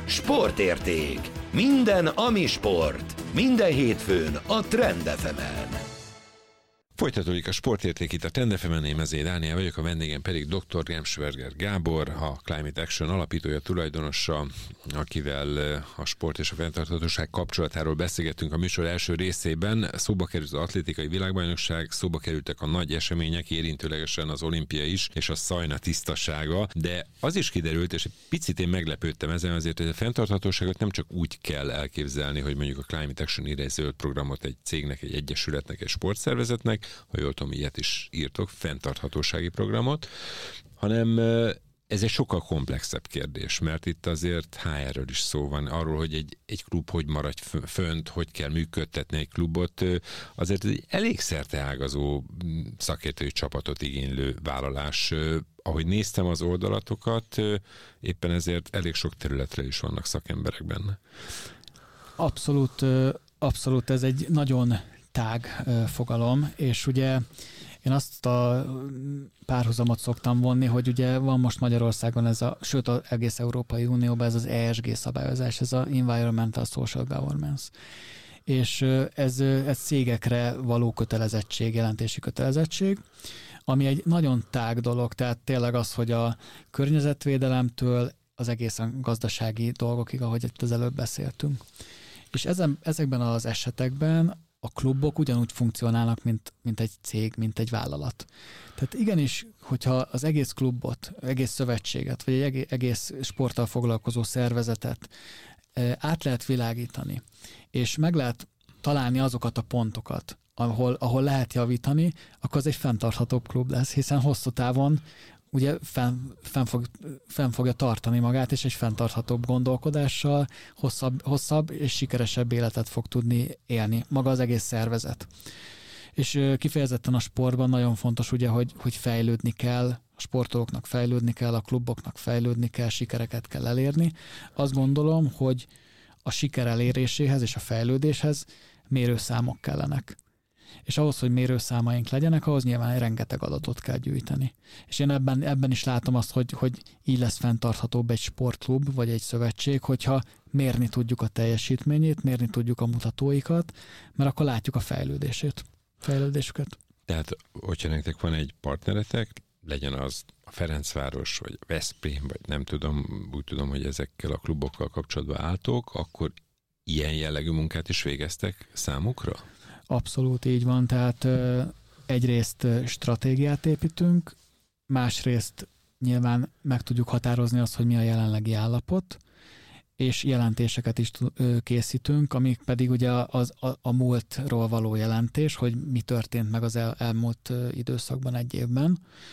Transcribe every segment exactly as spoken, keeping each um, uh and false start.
Sportérték. Minden, ami sport. Minden hétfőn a Trend ef emen. Folytatódik a Sportérték itt a Trend ef emen, én Mezei Dániel vagyok, a vendégem pedig dr. Gemsberger Gábor, a Climate Action alapítója, tulajdonosa, akivel a sport és a fenntarthatóság kapcsolatáról beszélgettünk a műsor első részében. Szóba került az atlétikai világbajnokság, szóba kerültek a nagy események, érintőlegesen az olimpia is, és a szajna tisztasága, de az is kiderült, és egy picit én meglepődtem ezen azért, hogy a fenntarthatóságot nem csak úgy kell elképzelni, hogy mondjuk a Climate Action ír egy zöld programot egy cégnek, egy egyesületnek, egy sportszervezetnek, ha jól tudom, ilyet is írtok, fenntarthatósági programot, hanem ez egy sokkal komplexebb kérdés, mert itt azért há erről is szó van, arról, hogy egy, egy klub hogy maradj fönt, hogy kell működtetni egy klubot, azért ez egy elég szerteágazó szakértői csapatot igénylő vállalás. Ahogy néztem az oldalatokat, éppen ezért elég sok területre is vannak szakemberek benne. Abszolút, abszolút ez egy nagyon tág fogalom, és ugye én azt a párhuzamot szoktam vonni, hogy ugye van most Magyarországon ez a, sőt az egész Európai Unióban ez az é es gé szabályozás, ez a Environmental Social Governance. És ez, ez cégekre való kötelezettség, jelentési kötelezettség, ami egy nagyon tág dolog, tehát tényleg az, hogy a környezetvédelemtől az egészen gazdasági dolgokig, ahogy itt az előbb beszéltünk. És ezen, ezekben az esetekben a klubok ugyanúgy funkcionálnak, mint, mint egy cég, mint egy vállalat. Tehát igenis, hogyha az egész klubot, egész szövetséget, vagy egy egész sporttal foglalkozó szervezetet át lehet világítani, és meg lehet találni azokat a pontokat, ahol, ahol lehet javítani, akkor az egy fenntarthatóbb klub lesz, hiszen hosszú távon ugye fenn, fenn, fog, fenn fogja tartani magát, és egy fenntarthatóbb gondolkodással hosszabb, hosszabb és sikeresebb életet fog tudni élni maga az egész szervezet. És kifejezetten a sportban nagyon fontos ugye, hogy, hogy fejlődni kell, a sportolóknak fejlődni kell, a kluboknak fejlődni kell, sikereket kell elérni. Azt gondolom, hogy a siker eléréséhez és a fejlődéshez mérőszámok kellenek. És ahhoz, hogy mérőszámaink legyenek, ahhoz nyilván egy rengeteg adatot kell gyűjteni. És én ebben, ebben is látom azt, hogy, hogy így lesz fenntarthatóbb egy sportklub, vagy egy szövetség, hogyha mérni tudjuk a teljesítményét, mérni tudjuk a mutatóikat, mert akkor látjuk a fejlődését, fejlődésüket. Tehát, hogyha nektek van egy partneretek, legyen az a Ferencváros, vagy Veszprém, vagy nem tudom, úgy tudom, hogy ezekkel a klubokkal kapcsolatban álltok, akkor ilyen jellegű munkát is végeztek számukra? Abszolút így van, tehát egyrészt stratégiát építünk, másrészt nyilván meg tudjuk határozni azt, hogy mi a jelenlegi állapot, és jelentéseket is készítünk, amik pedig ugye az, a, a múltról való jelentés, hogy mi történt meg az el, elmúlt időszakban, egy évben,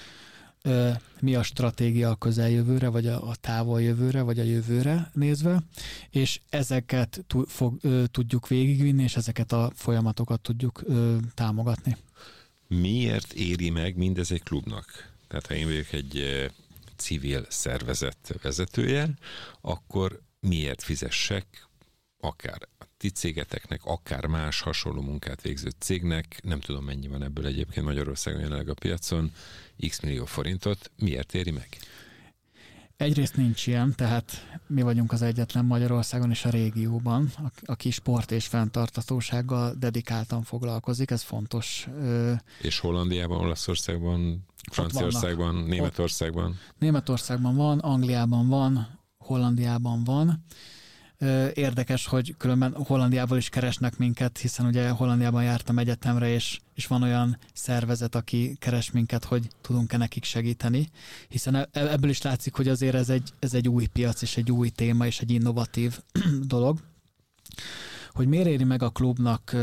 mi a stratégia a közeljövőre, vagy a, a távoljövőre, vagy a jövőre nézve, és ezeket t- fog, ö, tudjuk végigvinni, és ezeket a folyamatokat tudjuk ö, támogatni. Miért éri meg mindez egy klubnak? Tehát ha én vagyok egy e, civil szervezet vezetője, akkor miért fizessek akár a ti cégeteknek, akár más hasonló munkát végző cégnek, nem tudom mennyi van ebből egyébként Magyarországon jelenleg a piacon, x millió forintot, miért éri meg? Egyrészt nincs ilyen, tehát mi vagyunk az egyetlen Magyarországon és a régióban, aki sport és fenntarthatósággal dedikáltan foglalkozik, ez fontos. És Hollandiában, Olaszországban, Franciaországban, Németországban? Ott Németországban van, Angliában van, Hollandiában van. Érdekes, hogy különben Hollandiából is keresnek minket, hiszen ugye Hollandiában jártam egyetemre, és, és van olyan szervezet, aki keres minket, hogy tudunk-e nekik segíteni, hiszen ebből is látszik, hogy azért ez egy, ez egy új piac, és egy új téma, és egy innovatív dolog. Hogy miért éri meg a klubnak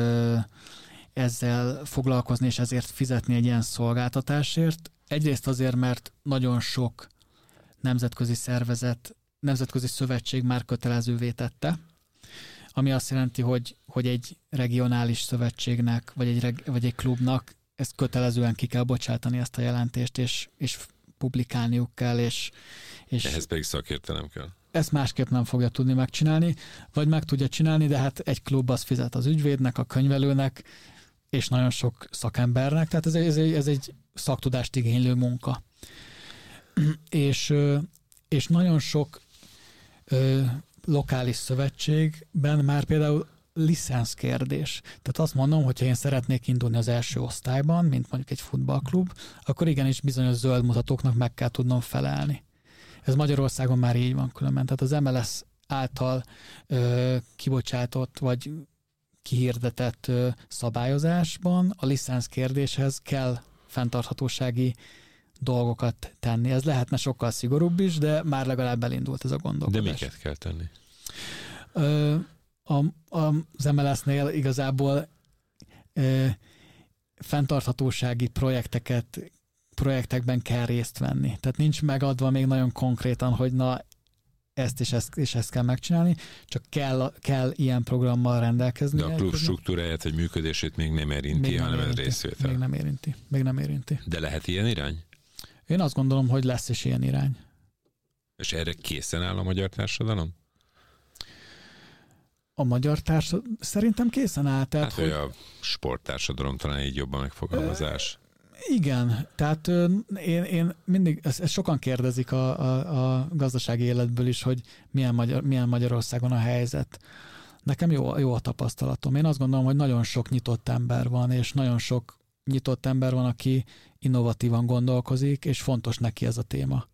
ezzel foglalkozni, és ezért fizetni egy ilyen szolgáltatásért? Egyrészt azért, mert nagyon sok nemzetközi szervezet, nemzetközi szövetség már kötelezővé tette, ami azt jelenti, hogy, hogy egy regionális szövetségnek, vagy egy, reg, vagy egy klubnak ezt kötelezően ki kell bocsátani ezt a jelentést, és, és publikálniuk kell, és, és ehhez pedig szakértelem kell. Ezt másképp nem fogja tudni megcsinálni, vagy meg tudja csinálni, de hát egy klub az fizet az ügyvédnek, a könyvelőnek, és nagyon sok szakembernek, tehát ez, ez, egy, ez egy szaktudást igénylő munka. és, és nagyon sok lokális szövetségben már például licensz kérdés. Tehát azt mondom, hogyha én szeretnék indulni az első osztályban, mint mondjuk egy futballklub, akkor igenis bizonyos zöld mutatóknak meg kell tudnom felelni. Ez Magyarországon már így van különben. Tehát az em el es által ö, kibocsátott vagy kihirdetett ö, szabályozásban a licensz kérdéshez kell fenntarthatósági dolgokat tenni. Ez lehetne sokkal szigorúbb is, de már legalább elindult ez a gondolkodás. De miket kell tenni? Ö, a, a, az em el es-nél igazából ö, fenntarthatósági projekteket, projektekben kell részt venni. Tehát nincs megadva még nagyon konkrétan, hogy na ezt és ezt, és ezt kell megcsinálni, csak kell, kell ilyen programmal rendelkezni. De a klub struktúráját vagy működését még nem érinti, még nem hanem érinti, ez részvétel. Még nem érinti. Még nem érinti. De lehet ilyen irány? Én azt gondolom, hogy lesz is ilyen irány. És erre készen áll a magyar társadalom? A magyar társadalom szerintem készen áll. Tehát, hát, hogy a sporttársadalom talán így jobban megfogalmazás. Igen, tehát én, én mindig, ezt, ezt sokan kérdezik a, a, a gazdasági életből is, hogy milyen, Magyar, milyen Magyarországon a helyzet. Nekem jó, jó a tapasztalatom. Én azt gondolom, hogy nagyon sok nyitott ember van, és nagyon sok nyitott ember van, aki innovatívan gondolkozik, és fontos neki ez a téma.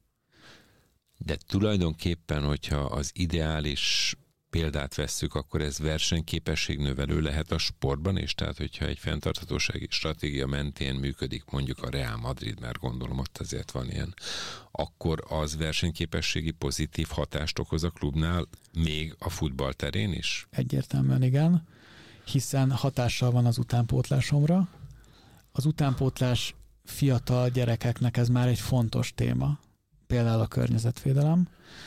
De tulajdonképpen, hogyha az ideális példát vesszük, akkor ez versenyképességnövelő lehet a sportban is? Tehát, hogyha egy fenntarthatósági stratégia mentén működik mondjuk a Real Madrid, mert gondolom ott azért van ilyen, akkor az versenyképességi pozitív hatást okoz a klubnál, még a futball terén is? Egyértelműen igen, hiszen hatással van az utánpótlásomra. Az utánpótlás fiatal gyerekeknek ez már egy fontos téma, például a környezetvédelem.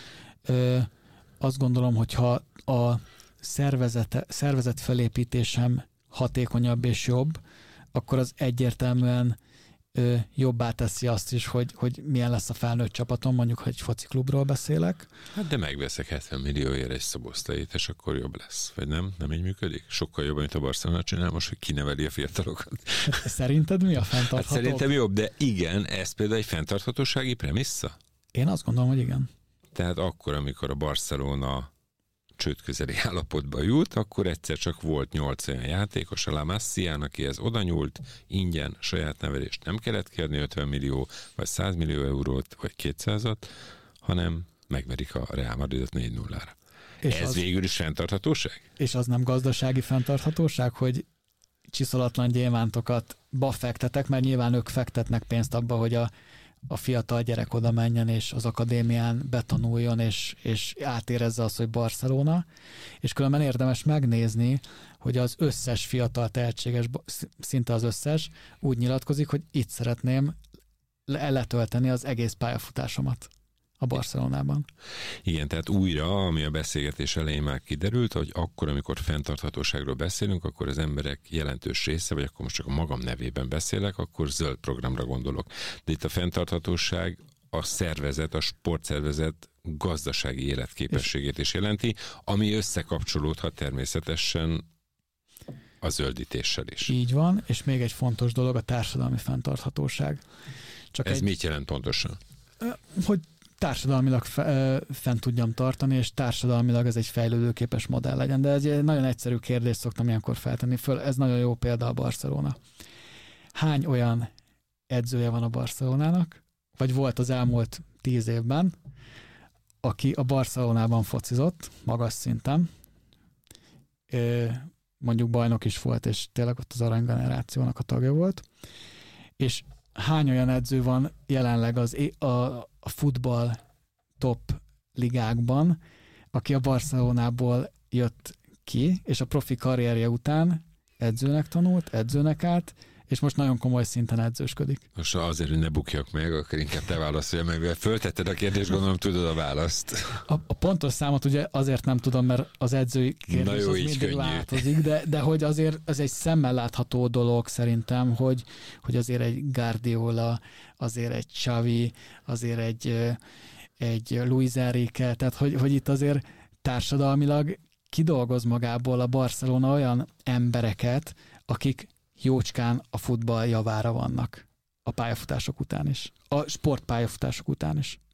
Ö, azt gondolom, hogyha a szervezet, szervezet felépítésem hatékonyabb és jobb, akkor az egyértelműen ö, jobbá teszi azt is, hogy, hogy milyen lesz a felnőtt csapatom, mondjuk, hogy egy fociklubról beszélek. Hát de megveszek hetven millióért egy Szoboszlait, és akkor jobb lesz. Vagy nem? Nem így működik? Sokkal jobb, mint a Barcelona csinál most, hogy kineveli a fiatalokat. Szerinted mi a fenntartható? Hát szerintem jobb, de igen, ez például egy fenntarthatósági premissza? Én azt gondolom, hogy igen. Tehát akkor, amikor a Barcelona csődközeli állapotba jut, akkor egyszer csak volt nyolc olyan játékos, a La Masia-n, akihez oda nyúlt, ingyen, saját nevelést nem kellett kérni ötven millió, vagy száz millió eurót, vagy kétszázat, hanem megverik a Real Madridot négy nullára. És ez az, végül is fenntarthatóság? És az nem gazdasági fenntarthatóság, hogy csiszolatlan gyémántokat befektetek, mert nyilván ők fektetnek pénzt abba, hogy a a fiatal gyerek oda menjen, és az akadémián betanuljon, és, és átérezze azt, hogy Barcelona. És különben érdemes megnézni, hogy az összes fiatal tehetséges, szinte az összes, úgy nyilatkozik, hogy itt szeretném letölteni az egész pályafutásomat a Barcelonában. Igen, tehát újra, ami a beszélgetés elején már kiderült, hogy akkor, amikor fenntarthatóságról beszélünk, akkor az emberek jelentős része, vagy akkor most csak a magam nevében beszélek, akkor zöld programra gondolok. De itt a fenntarthatóság a szervezet, a sportszervezet gazdasági életképességét is jelenti, ami összekapcsolódhat természetesen a zöldítéssel is. Így van, és még egy fontos dolog, a társadalmi fenntarthatóság. Csak Ez egy, mit jelent pontosan? Hogy társadalmilag fent tudjam tartani, és társadalmilag ez egy fejlődőképes modell legyen. De ez egy nagyon egyszerű kérdést szoktam ilyenkor feltenni föl. Ez nagyon jó példa a Barcelona. Hány olyan edzője van a Barcelonának, vagy volt az elmúlt tíz évben, aki a Barcelonában focizott, magas szinten, mondjuk bajnok is volt, és tényleg ott az aranygenerációnak a tagja volt, és hány olyan edző van jelenleg az a, a futball top ligákban, aki a Barcelonából jött ki, és a profi karrierje után edzőnek tanult, edzőnek állt, és most nagyon komoly szinten edzősködik. Most azért, hogy ne bukjak meg, akkor inkább te válaszolja meg, mivel föltetted a kérdést, gondolom tudod a választ. A, a pontos számot ugye azért nem tudom, mert az edzői kérdés az mindig könnyű. Változik, de, de hogy azért ez egy szemmel látható dolog szerintem, hogy, hogy azért egy Guardiola, azért egy Xavi, azért egy, egy Luis Enrique, tehát hogy, hogy itt azért társadalmilag kidolgoz magából a Barcelona olyan embereket, akik jócskán a futball javára vannak a pályafutások után is. A sportpályafutások után is.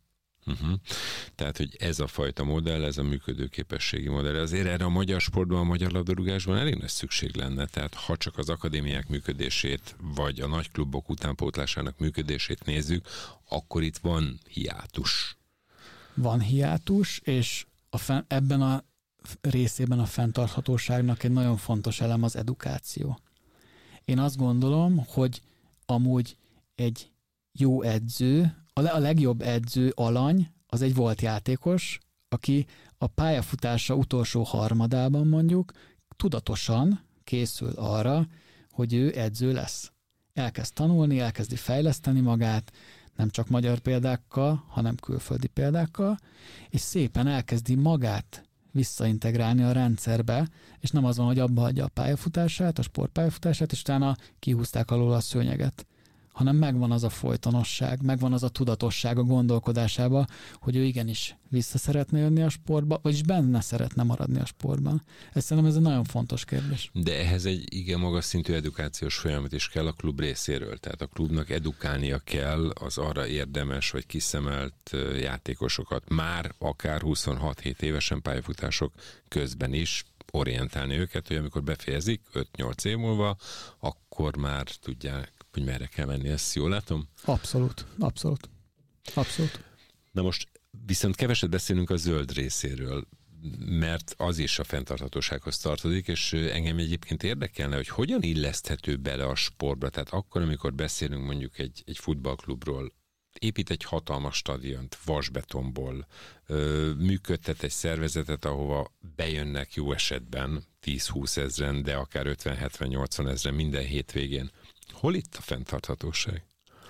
Uh-huh. Tehát, hogy ez a fajta modell, ez a működőképességi modell. Azért erre a magyar sportban, a magyar labdarúgásban elég nagy szükség lenne. Tehát ha csak az akadémiák működését, vagy a nagy klubok utánpótlásának működését nézzük, akkor itt van hiátus. Van hiátus, és a fen- ebben a részében a fenntarthatóságnak egy nagyon fontos elem az edukáció. Én azt gondolom, hogy amúgy egy jó edző, a legjobb edző alany az egy volt játékos, aki a pályafutása utolsó harmadában mondjuk tudatosan készül arra, hogy ő edző lesz. Elkezd tanulni, elkezdi fejleszteni magát, nem csak magyar példákkal, hanem külföldi példákkal, és szépen elkezdi magát visszaintegrálni a rendszerbe, és nem az van, hogy abba hagyja a pályafutását, a sportpályafutását, és utána kihúzták alól a szőnyeget, hanem megvan az a folytonosság, megvan az a tudatosság a gondolkodásába, hogy ő igenis vissza szeretne jönni a sportba, vagyis benne szeretne maradni a sportban. Ez szerintem ez egy nagyon fontos kérdés. De ehhez egy igen magas szintű edukációs folyamat is kell a klub részéről. Tehát a klubnak edukálnia kell az arra érdemes vagy kiszemelt játékosokat, már akár huszonhat-hét évesen pályafutások közben is orientálni őket, hogy amikor befejezik öt-nyolc év múlva, akkor már tudják, hogy merre kell menni. Ezt jól látom? Abszolút, abszolút. Abszolút. Na most viszont keveset beszélünk a zöld részéről, mert az is a fenntarthatósághoz tartozik, és engem egyébként érdekelne, hogy hogyan illeszthető bele a sportba. Tehát akkor, amikor beszélünk mondjuk egy, egy futballklubról, épít egy hatalmas stadiont vasbetonból, működtet egy szervezetet, ahova bejönnek jó esetben tíz-húsz ezren, de akár ötven-hetven-nyolcvan ezren minden hétvégén. Hol itt a fenntarthatóság?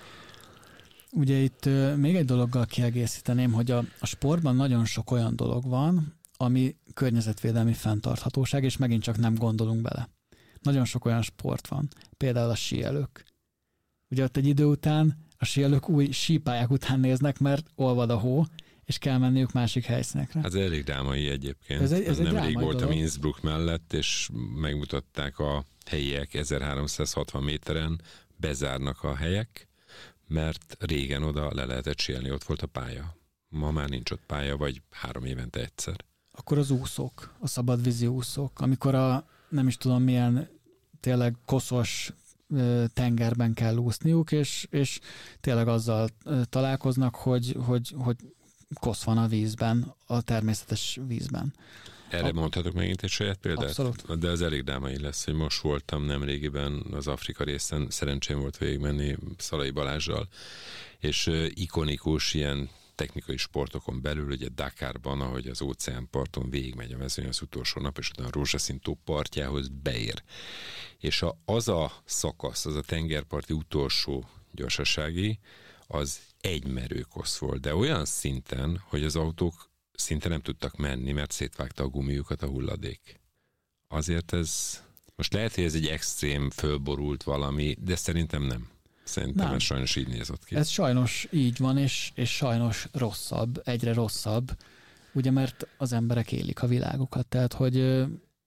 Ugye itt uh, még egy dologgal kiegészíteném, hogy a, a sportban nagyon sok olyan dolog van, ami környezetvédelmi fenntarthatóság, és megint csak nem gondolunk bele. Nagyon sok olyan sport van, például a síelők. Ugye ott egy idő után a síelők új sípályák után néznek, mert olvad a hó, és kell menniük másik helyszínekre. Ez elég drámai egyébként. Ez egy, ez egy Nemrég voltam dolog. Innsbruck mellett, és megmutatták a helyiek ezerháromszázhatvan méteren, bezárnak a helyek, mert régen oda le lehetett síelni, ott volt a pálya. Ma már nincs ott pálya, vagy három évente egyszer. Akkor az úszók, a szabadvízi úszók, amikor a nem is tudom milyen tényleg koszos tengerben kell úszniuk, és, és tényleg azzal találkoznak, hogy, hogy, hogy kosz van a vízben, a természetes vízben. Erre a... mondhatok megint egy saját példát? Abszolút. De az elég drámai lesz, hogy most voltam nemrégiben az Afrika részen, szerencsém volt végigmenni Szalai Balázsral, és ikonikus ilyen technikai sportokon belül, ugye Dakarban, ahogy az óceánparton végigmegy a mezőny az utolsó nap, és utána a rózsaszín tó partjához beér. És a, az a szakasz, az a tengerparti utolsó gyorsasági, az egy merőkosz volt, de olyan szinten, hogy az autók szinte nem tudtak menni, mert szétvágta a gumiukat a hulladék. Azért ez, most lehet, hogy ez egy extrém, fölborult valami, de szerintem nem. Szerintem nem. Ez sajnos így nézott ki. Ez sajnos így van, és, és sajnos rosszabb, egyre rosszabb, ugye mert az emberek élik a világukat, tehát hogy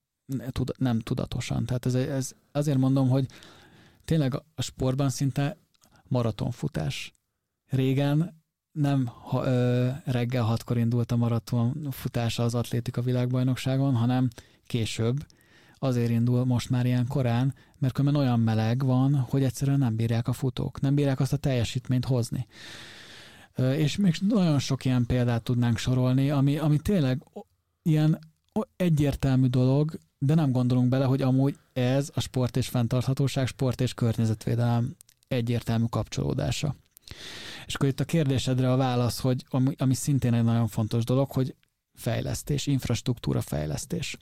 nem tudatosan. Tehát ez, ez azért mondom, hogy tényleg a sportban szinte maratonfutás. Régen nem ha, ö, reggel hatkor indult a maratonfutása az atlétika világbajnokságon, hanem később. Azért indul most már ilyen korán, mert különben olyan meleg van, hogy egyszerűen nem bírják a futók, nem bírják azt a teljesítményt hozni. Ö, és még nagyon sok ilyen példát tudnánk sorolni, ami, ami tényleg ilyen egyértelmű dolog, de nem gondolunk bele, hogy amúgy ez a sport és fenntarthatóság, sport és környezetvédelem egyértelmű kapcsolódása. És akkor itt a kérdésedre a válasz, hogy ami, ami szintén egy nagyon fontos dolog, hogy fejlesztés, infrastruktúra fejlesztés,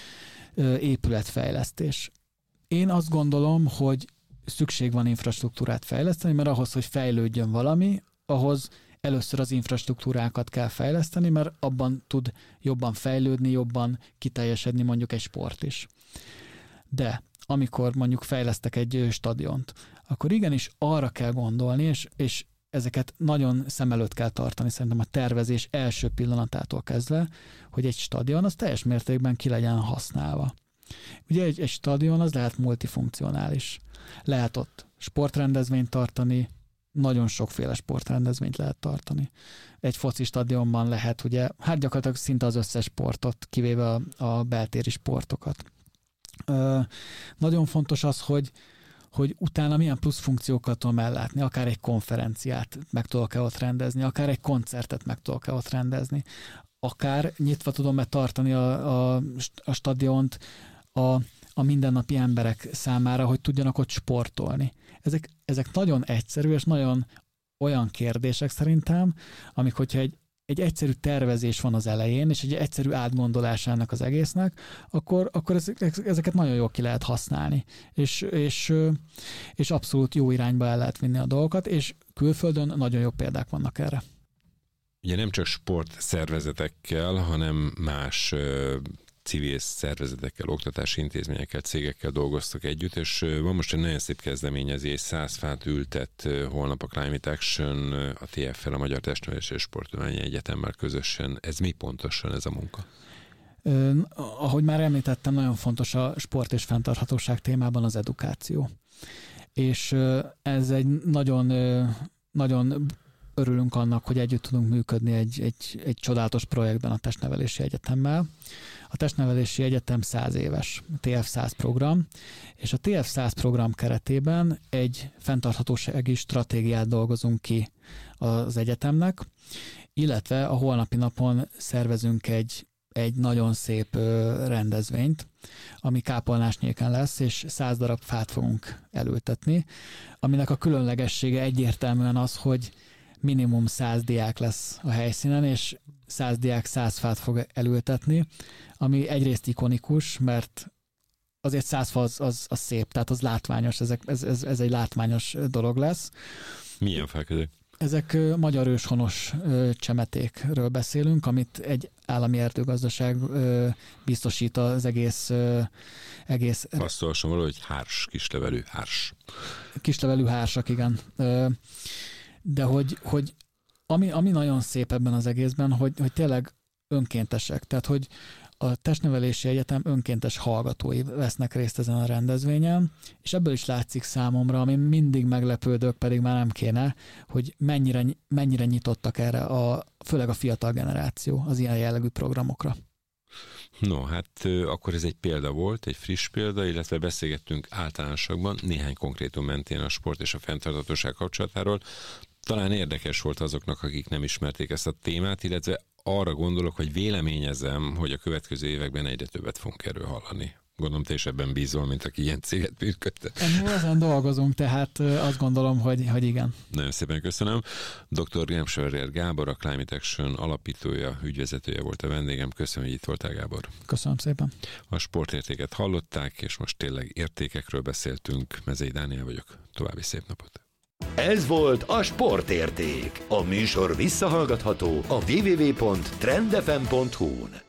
épületfejlesztés. Én azt gondolom, hogy szükség van infrastruktúrát fejleszteni, mert ahhoz, hogy fejlődjön valami, ahhoz először az infrastruktúrákat kell fejleszteni, mert abban tud jobban fejlődni, jobban kiteljesedni mondjuk egy sport is. De amikor mondjuk fejlesztek egy stadiont, akkor igenis arra kell gondolni, és, és ezeket nagyon szem előtt kell tartani, szerintem a tervezés első pillanatától kezdve, hogy egy stadion az teljes mértékben ki legyen használva. Ugye egy, egy stadion az lehet multifunkcionális. Lehet ott sportrendezvényt tartani, nagyon sokféle sportrendezvényt lehet tartani. Egy foci stadionban lehet, ugye, hát gyakorlatilag szinte az összes sportot, kivéve a, a beltéri sportokat. Ö, nagyon fontos az, hogy hogy utána milyen plusz funkciókat tudom ellátni, akár egy konferenciát meg tudok-e ott rendezni, akár egy koncertet meg tudok-e ott rendezni, akár nyitva tudom-e tartani a, a, a stadiont a, a mindennapi emberek számára, hogy tudjanak ott sportolni. Ezek, ezek nagyon egyszerű és nagyon olyan kérdések szerintem, amik, hogyha egy egy egyszerű tervezés van az elején, és egy egyszerű átgondolás ennek az egésznek, akkor, akkor ezeket nagyon jól ki lehet használni, és, és, és abszolút jó irányba el lehet vinni a dolgokat, és külföldön nagyon jó példák vannak erre. Ugye nem csak sportszervezetekkel, hanem más civil szervezetekkel, oktatási intézményekkel, cégekkel dolgoztak együtt, és van most egy nagyon szép kezdeményezés, száz fát ültet holnap a Climate Action, a té ef-fel, a Magyar Testnevelési és Sporttudományi Egyetemmel közösen. Ez mi pontosan ez a munka? Ö, ahogy már említettem, nagyon fontos a sport és fenntarthatóság témában az edukáció. És ez egy nagyon, nagyon örülünk annak, hogy együtt tudunk működni egy, egy, egy csodálatos projektben a Testnevelési Egyetemmel. A Testnevelési Egyetem száz éves, a té ef száz program, és a té ef száz program keretében egy fenntarthatósági stratégiát dolgozunk ki az egyetemnek, illetve a holnapi napon szervezünk egy, egy nagyon szép rendezvényt, ami Kápolnásnyéken lesz, és száz darab fát fogunk elültetni, aminek a különlegessége egyértelműen az, hogy minimum száz diák lesz a helyszínen, és száz diák száz fát fog elültetni, ami egyrészt ikonikus, mert azért száz fa az, az, az szép, tehát az látványos, ezek, ez, ez, ez egy látványos dolog lesz. Milyen fák ezek? Ezek magyar őshonos csemetékről beszélünk, amit egy állami erdőgazdaság biztosít az egész... egész... Azt olvasom valahogy, hogy hárs, kislevelű hárs. Kislevelű hársak, igen. De hogy, hogy ami, ami nagyon szép ebben az egészben, hogy, hogy tényleg önkéntesek. Tehát, hogy a Testnevelési Egyetem önkéntes hallgatói vesznek részt ezen a rendezvényen, és ebből is látszik számomra, ami mindig meglepődök, pedig már nem kéne, hogy mennyire, mennyire nyitottak erre, a, főleg a fiatal generáció az ilyen jellegű programokra. No, hát akkor ez egy példa volt, egy friss példa, illetve beszélgettünk általánosakban néhány konkrétum mentén a sport és a fenntarthatóság kapcsolatáról. Talán érdekes volt azoknak, akik nem ismerték ezt a témát, illetve arra gondolok, hogy véleményezem, hogy a következő években egyre többet fogunk erről hallani. Gondolom, te is ebben bízol, mint aki ilyen céget működte. Mi ezen dolgozunk, tehát azt gondolom, hogy, hogy igen. Nagyon szépen köszönöm. doktor Remschwerer Gábor, a Climate Action alapítója, ügyvezetője volt a vendégem. Köszönöm, hogy itt voltál, Gábor. Köszönöm szépen. A sportértéket hallották, és most tényleg értékekről beszéltünk. Mezei Dániel vagyok. További szép napot. Ez volt a Sportérték. A műsor visszahallgatható a double-u double-u double-u pont trend f m pont hu-n.